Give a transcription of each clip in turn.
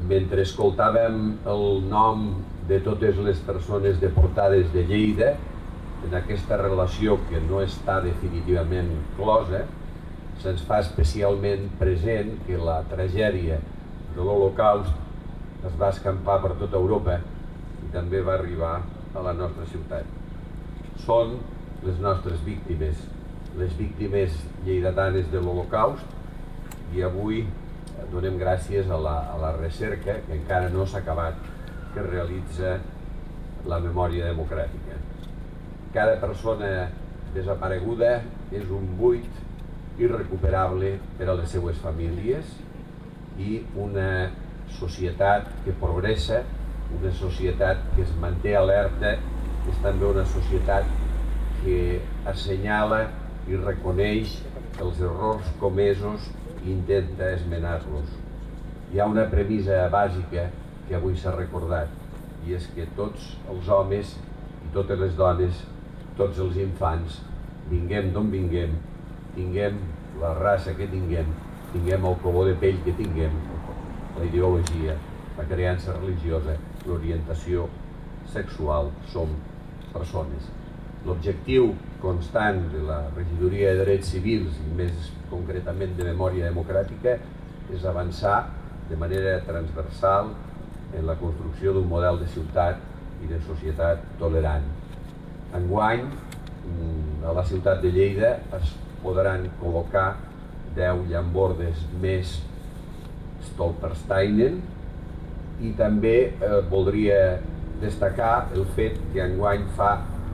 Mentre escoltàvem el nom de totes les persones deportades de Lleida, en aquesta relació que no està definitivament closa, se'ns fa especialment present que la tragèdia de l'Holocaust es va escampar per tota Europa i també va arribar a la nostra ciutat. Són les nostres víctimes, les víctimes lleidatanes de l'Holocaust, i avui donem gràcies a la recerca, que encara no s'ha acabat, que realitza la memòria democràtica. Cada persona desapareguda és un buit irrecuperable per a les seues famílies i una societat que progressa, una societat que es manté alerta, és també una societat que assenyala i reconeix els errors comesos i intenta esmenar-los. Hi ha una premissa bàsica que avui s'ha recordat, i és que tots els homes i totes les dones, tots els infants, vinguem d'on vinguem, tinguem la raça que tinguem el color de pell que tinguem, la ideologia, la creença religiosa, l'orientació sexual, som persones. L'objectiu constant de la Regidoria de Drets Civils, i més concretament de Memòria Democràtica, és avançar de manera transversal en la construcció d'un model de ciutat i de societat tolerant. Enguany, a la ciutat de Lleida es podran col·locar 10 llambordes més Stolpersteinen, i també voldria destacar el fet que enguany fa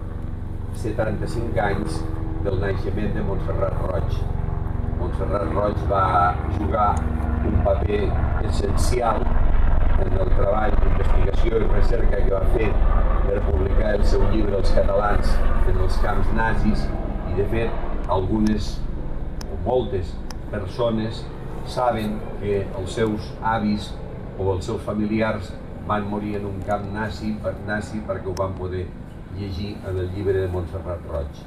75 anys del naixement de Montserrat Roig. Montserrat Roig va jugar un paper essencial en el treball d'investigació i recerca que va fer per publicar el seu llibre Els catalans en els camps nazis, i de fet algunes o moltes persones saben que els seus avis o els seus familiars van morir en un camp nazi perquè ho van poder llegir en el llibre de Montserrat Roig.